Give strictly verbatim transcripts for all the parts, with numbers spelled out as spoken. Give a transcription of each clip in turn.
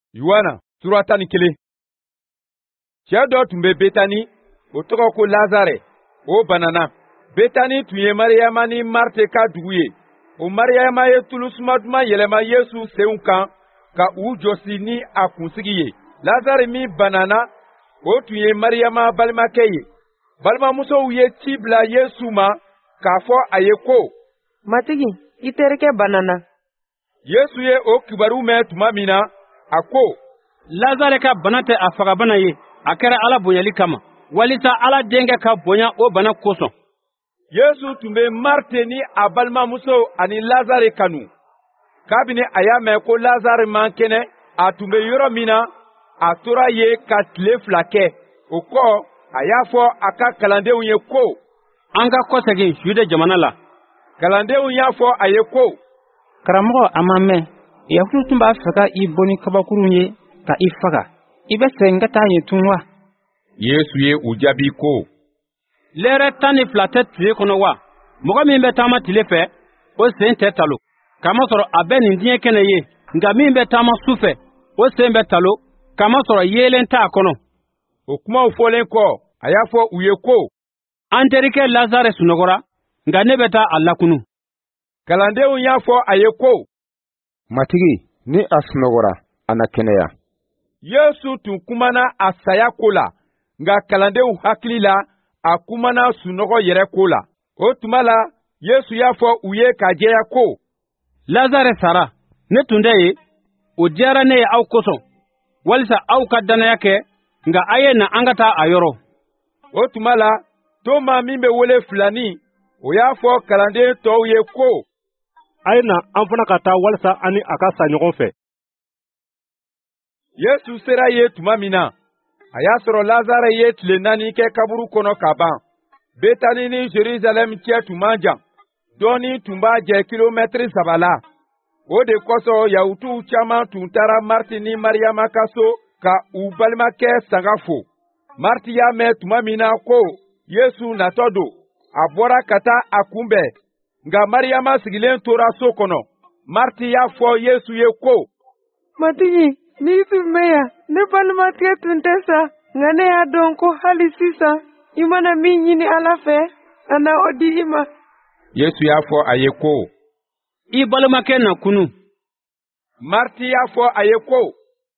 Yohana sura tan ni kelen. Cɛ dɔ tun bɛ Betani, o tɔgɔ ko Lazare, o banana. Betani tun ye Mariyama ni Marite ka dugu ye. O Mariyama ye tulu suma duman yɛlɛma Yesu senw kan ka u jɔsi ni a kunsigi ye. Lazare min banana, o tun ye Mariyama balimakɛ ye. Balimamusow ye ci bila Yesu ma k'a fɔ a ye ko: Matigi, i terikɛ banana. Yesu ye o kibaru mɛn tuma min na, a ko: Lazare ka bana tɛ a fagabana ye, a kɛra Ala bonyali kama, walisa Ala denkɛ ka bonya o bana kosɔn. Yesu tun bɛ Marite ni a balimamuso ani Lazare kanu. Kabini a y'a mɛn ko Lazare man kɛnɛ, a tun bɛ yɔrɔ min na, a tora ye ka tile fila kɛ. O kɔ, a y'a fɔ a ka kalandenw ye ko: An ka kɔsegin Jude jamana la. Kalandenw y'a fɔ a ye ko: Karamɔgɔ, a ma mɛn, Yahudiw tun b'a fɛ ka i bɔ ni kabakurun ye ka i faga. I bɛ segin ka taa yen tun wa? Yesu ye u jaabi ko: Lɛrɛ tan ni fila tɛ tile kɔnɔ wa? Mɔgɔ min bɛ taama tile fɛ, o sen tɛ talo. Kamasɔrɔ a bɛ nin diɲɛ kɛnɛ ye, nka min bɛ taama su fɛ, o sen bɛ talo. Kamasɔrɔ yeelen t'a kɔnɔ. O kumaw fɔlen kɔ, a y'a fɔ u ye ko: An terikɛ Lazare sunɔgɔra, nka ne bɛ taa a lakunu. Kalandenw y'a fɔ a ye ko: Matigi, ni a sunɔgɔra, a na kɛnɛya. Yesu tun kumana a saya ko la, nka kalandenw hakili la, a kumana sunɔgɔ yɛrɛ ko la. O tuma la, Yesu y'a fɔ u ye ka jɛya ko: Lazare sara, ne tun tɛ yen, o diyara ne ye aw kosɔn, walisa aw ka danaya kɛ, nka a ye na an ka taa a yɔrɔ. O tuma la, Toma min bɛ wele Filani, o y'a fɔ kalanden tɔw ye ko: A ye na an fana ka taa walisa an ni a ka sa ɲɔgɔn fɛ. Yesu sera ye tuma min na, a y'a sɔrɔ Lazare ye tile naani kɛ kaburu kɔnɔ ka ban. Betani ni Jerusalem cɛ tun man jan, dɔɔni tun b'a jɛ kilomɛtiri saba la. O de kosɔn Yahudiw caman tun taara Mariti ni Mariyama ka so ka u balimakɛ sanga fo. Mariti y'a mɛn tuma min na ko Yesu natɔ don, a bɔra ka taa a kunbɛn, nka Mariyama sigilen tora so kɔnɔ. Mariti y'a fɔ Yesu ye ko: Matigi, n'i tun bɛ yan, ne balimakɛ tun tɛ sa, nka ne y'a dɔn ko hali sisan, i mana min ɲini Ala fɛ, a na o di i ma. Yesu y'a fɔ a ye ko: I balimakɛ na kunu. Mariti y'a fɔ a ye ko: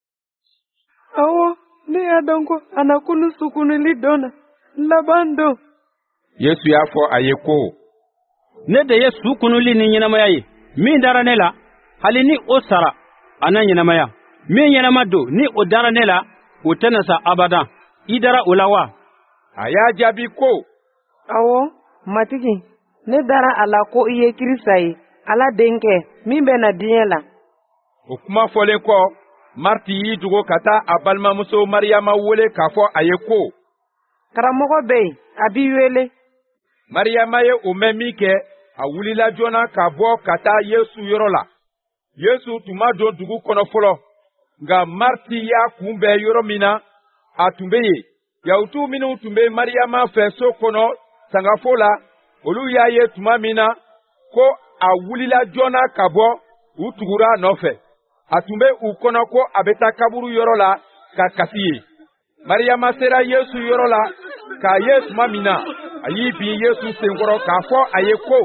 Awɔ, ne y'a dɔn ko a na kunu sukunuli dɔn na, laban don. Yesu y'a fɔ a ye ko: Ne de ye su kunuli ni ɲɛnamaya ye. Min dara ne la, hali ni o sara, a na ɲɛnamaya. Min ɲɛnama don, ni o dara ne la, o tɛna sa abadan. I dara o la wa? A y'a jaabi ko: Awɔ, Matigi, ne dara a la ko i ye Kirisa ye, Ala denkɛ min bɛ na diɲɛ la. O kuma fɔlen kɔ, Mariti y'i dogo ka taa a balimamuso Mariyama wele k'a fɔ a ye ko: Karamɔgɔ bɛ yen, a b'i wele. Mariyama ye o mɛn min kɛ, a wulila joona ka bɔ ka taa Yesu yɔrɔ la. Yesu tun ma don dugu kɔnɔ fɔlɔ, nka Mariti y'a kunbɛn yɔrɔ min na, a tun bɛ yen. Yahudiw minnu tun bɛ Mariyama fɛ so kɔnɔ sangafo la, olu y'a ye tuma min na ko a wulila joona ka bɔ, u tugura a nɔfɛ. A tun bɛ u kɔnɔ ko a bɛ taa kaburu yɔrɔ la ka kasi ye. Mariyama sera Yesu yɔrɔ la k'a ye tuma min na, a y'i bin Yesu senkɔrɔ k'a fɔ a ye ko: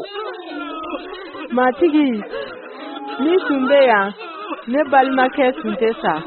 Matigi, n'i tun bɛ yan, ne balimakɛ tun tɛ sa.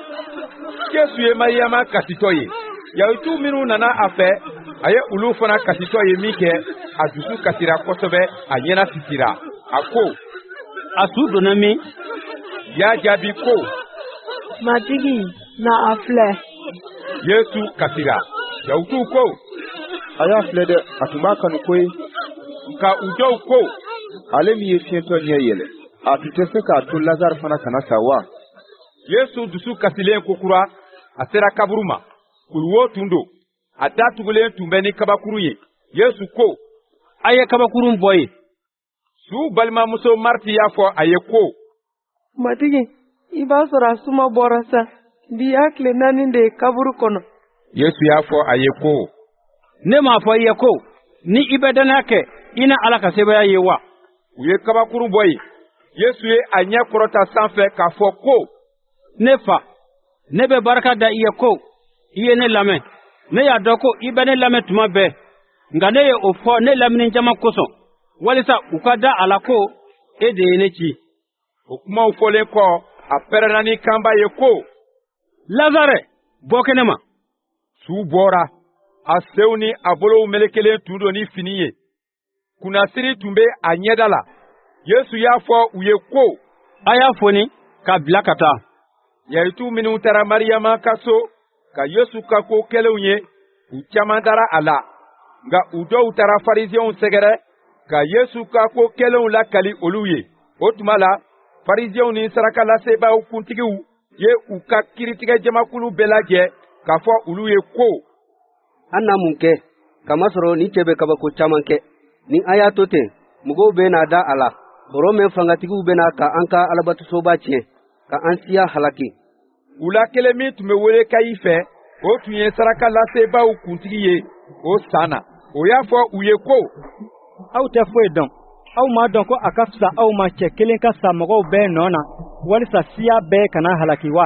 Yesu ye Mariyama kasitɔ ye. Yahudiw minnu nana a fɛ, a ye olu fana kasitɔ ye min kɛ, a dusu kasira kosɛbɛ, a ɲɛna sisira. A ko: A su donna min? Y'a jaabi ko: Matigi, na a filɛ. Yesu kasira. Yahudiw ko: A y'a filɛ dɛ, a tun b'a kanu koyi. Nka u dɔw ko: Ale min ye fiɲɛtɔ ɲɛ yɛlɛ, a tun tɛ se k'a to Lazare fana kana sa wa? Yesu dusu kasilen kokura, a sera kaburu ma. Kuluwo tun don. A datugulen tun bɛ ni kabakuru ye. Yesu ko: A ye kabakurun bɔ yen. Su balimamuso Mariti y'a fɔ a ye ko: Matigi, i b'a sɔrɔ a suma bɔra sa, bi y'a tile naani de ye kaburu kɔnɔ. Yesu y'a fɔ a ye ko: Ne m'a fɔ i ye ko, ni i bɛ danaya kɛ, i na Ala ka sebaya ye wa? U ye kabakuru bɔ yen. Yesu ye a ɲɛ kɔrɔta sanfɛ k'a fɔ ko: Ne fa, ne bɛ barika da i ye ko i ye ne lamɛn ne y'a dɔn ko i bɛ ne lamɛn tuma bɛɛ nka ne ye o fɔ ne lamini jama kosɔn walisa u ka da a la ko e de ye ne ci. O kumaw fɔlen kɔ a pɛrɛnna ni kanba ye ko Lazare bɔ kɛnɛ ma. Su bɔra a sew ni a bolow melekelen tun don ni fini ye. Kunnasiri tun bɛ a ɲɛda la. Yesu y'a fɔ u ye ko a y'a foni ka bila ka taa. Yayitu minnu taara Mariyama ka so ka Yesu ka ko kɛlenw ye u caman dara a la. Nka u dɔw taara Fariziyɛnw sɛgɛrɛ ka Yesu ka ko kɛlenw lakali olu ye. O tuma la Fariziyɛnw ni saraka lasebaaw kuntigiw ye u ka kiritigɛ jamakulu bɛɛ lajɛ k'a fɔ olu ye ko an na mun kɛ kamasɔrɔ ni cɛ bɛ kabako caman kɛ ni an y'a to ten mɔgɔw bɛ n'a da a la Rome fangatigiw bɛ na ka an ka alabatosoba tiɲɛ ka an siya halaki. U la kelen min tun bɛ wele Kayi fɛ o tun ye saraka lasebaaw kuntigi ye o san na. O y'a fɔ u ye ko aw tɛ foyi dɔn aw m'a dɔn ko a ka fisa aw ma cɛ kelen ka sa mɔgɔw bɛɛ nɔ na walisa siya bɛɛ kana halaki wa.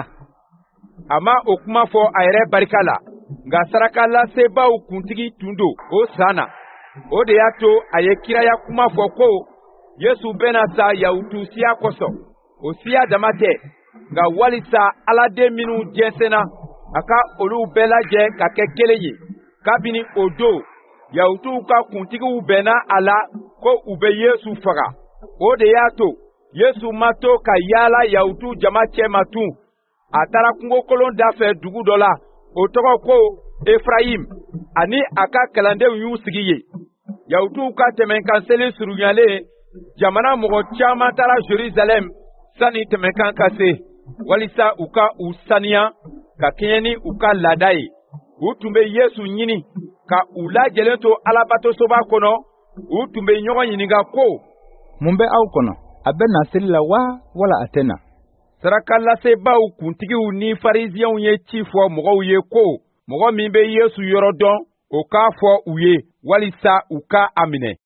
A ma o kuma fɔ a yɛrɛ barika la nka saraka lasebaaw kuntigi tun don o san na. O de y'a to a ye kiraya kuma fɔ ko Yesu bɛna sa Yahutu siya kosɔn. O siya dama tɛ nka walisa Aladen minnu jɛnsɛnna a ka olu bɛɛ lajɛ ka kɛ kelen ye. Kabini o don Yahutuw ka kuntigiw bɛnna a la ko u bɛ Yesu faga. O de y'a to Yesu ma to ka yaala Yahutu jama cɛ ma tun. A taara kungokolon da fɛ dugu dɔ la o tɔgɔ ko Efrayim ani a ka kalandenw y'u sigi ye. Yahutuw ka tɛmɛnkan seli surunyalen jamana mɔgɔ caman taara Jerusalem sani tɛmɛnkan ka se walisa u ka u saniya ka kɛɲɛ ni u ka laada ye. U tun bɛ Yesu ɲini ka u lajɛlen to alabatosoba kɔnɔ. U tun bɛ ɲɔgɔn ɲininka ko mun bɛ aw kɔnɔ a bɛ na seli la wa wala a tɛ na. Saraka lasebaaw kuntigiw ni Fariziyɛnw ye ci fɔ mɔgɔw ye ko mɔgɔ min bɛ Yesu yɔrɔ dɔn o k'a fɔ u ye walisa u ka a minɛ.